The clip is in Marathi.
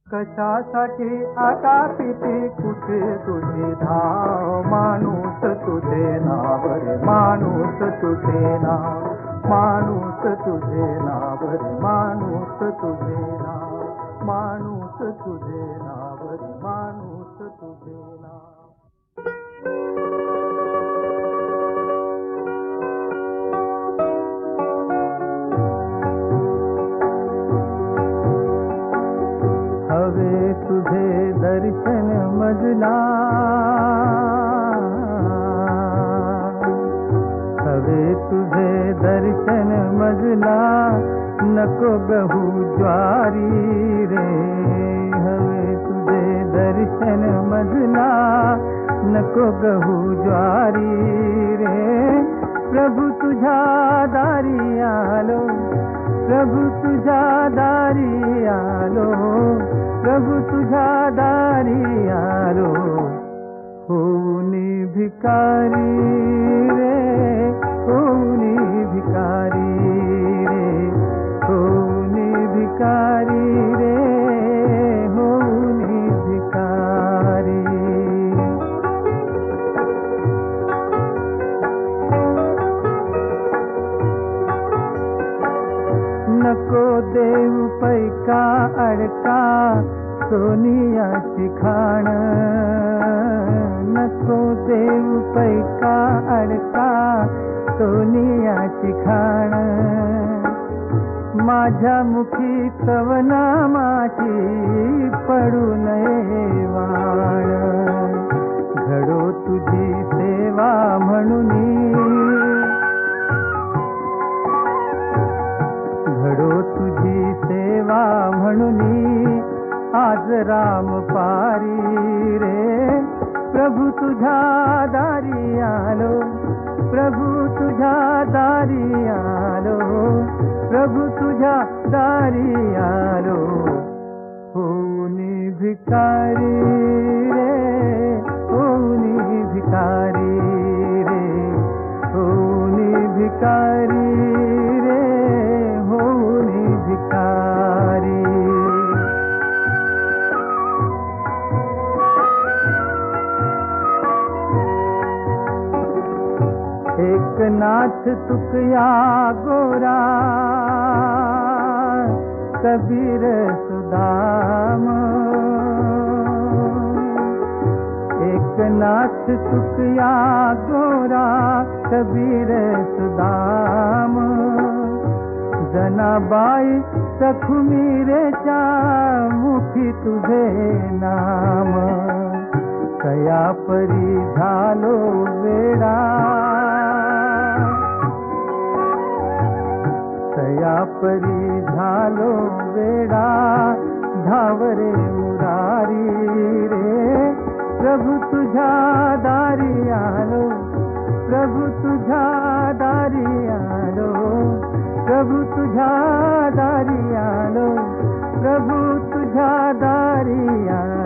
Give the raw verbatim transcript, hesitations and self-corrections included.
कशासाठी आता किती कुठे तुझी धाव, माणूस तुझे नाव रे माणूस तुझे नाव, माणूस तुझे नाव रे माणूस तुझे नाव, माणूस तुझे नाव रे माणूस तुझे नाव. हवे तुझे दर्शन मजला, हवे तुझे दर्शन मजला, नको गहू ज्वारी रे. हवे तुझे दर्शन मजला, नको गहू ज्वारी रे. प्रभु तुझ्या दारी आलो, प्रभु तुझ्या दारी आलो, प्रभु तुझ्या दारी आलो. होऊनी भिकारी रे, होऊनी भिकारी रे, होऊनी भिकारी रे, होऊनी भिकारी. नको देव पैका अडका, सोनियाची खाण. नको देव पैका अडका, सोनियाची खाण. माझ्या मुखी तव नामाची पडू नये वाण. घडो तुझी सेवा म्हणूनी, घडो तुझी सेवा म्हणूनी, आज राम पारी रे. प्रभु तुझ्या दारी आलो, प्रभु तुझ्या दारी आलो, प्रभु तुझ्या दारी आलो. होऊनी भिकारी रे, होऊनी भिकारी रे, होऊनी भिकारी रे, होऊनी भिकारी. एकनाथ तुकया गोरा, कबीर सुदाम. एकनाथ तुकया गोरा, कबीर सुदाम. जनाबाई सखुमीरेच्या मुखी तुझे नाम. कया परी झालो वेडा, कया परी झालो वेडा. धावरे मुरारी रे. प्रभु तुझ्या दारी आलो, प्रभु तुझ्या दारी आलो, प्रभु तुझ्या दारी आलो, प्रभु तुझ्या दारी आलो.